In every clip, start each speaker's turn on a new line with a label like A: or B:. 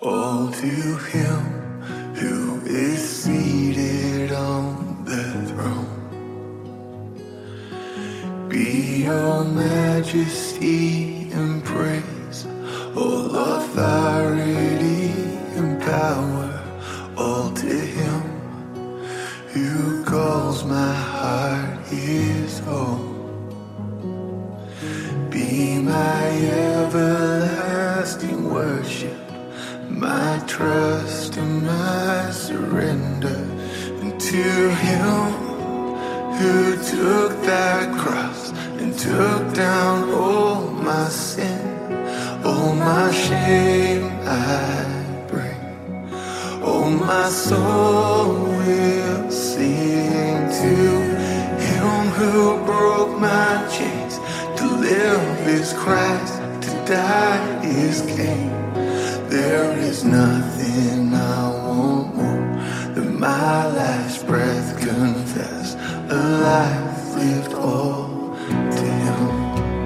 A: All to him who is seated on the throne be all majesty and praise, all authority and power. All to him who calls my heart his own. Be my everlasting worship, my trust and my surrender. And to him who took that cross and took down all my sin, all my shame I bring. Oh, my soul will sing to him who broke my chains. To live is Christ, to die is gain. There is nothing I want more than my last breath confess. A life lived all to him.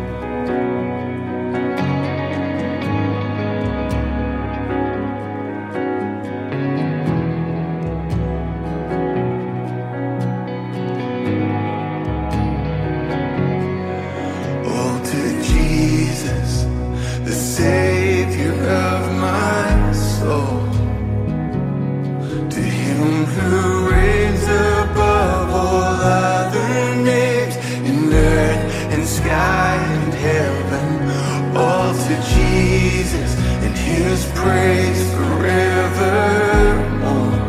A: The Savior of my soul, to him who reigns above all other names in earth and sky and heaven, all to Jesus and his praise forevermore.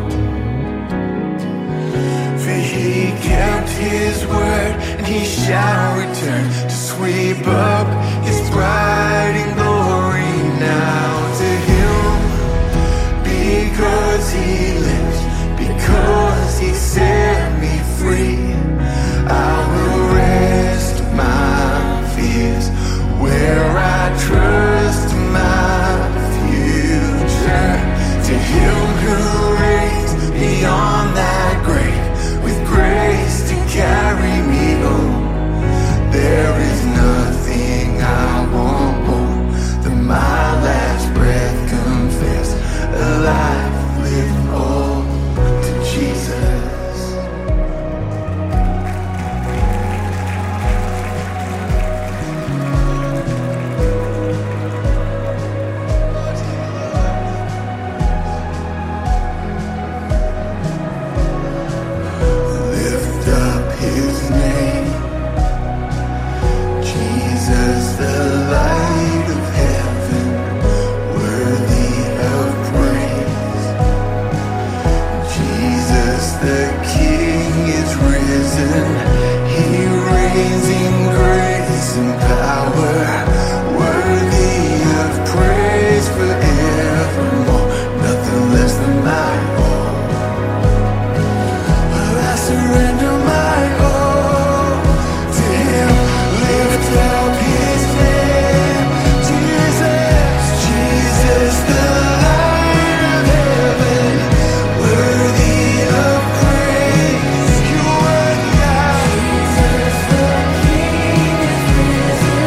A: For he kept his word and he shall return to sweep up his bride in glory. Now to him, because he lives, because he set me free, I will rest my fears where I trust my future. To him who reigns beyond that grave, with grace to carry me home, there is nothing I want more than my last breath confess. A life lived all to Jesus. Lift up his name, Jesus, the light of heaven, worthy of praise. Jesus, the King is risen. He reigns in grace and power, worthy of praise forevermore. Nothing less than my all. I surrender my all to him. Lift up his name, Jesus, Jesus, the light of heaven, worthy of praise. You're worthy of Jesus, the King is risen.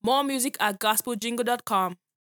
B: More music at gospeljingle.com.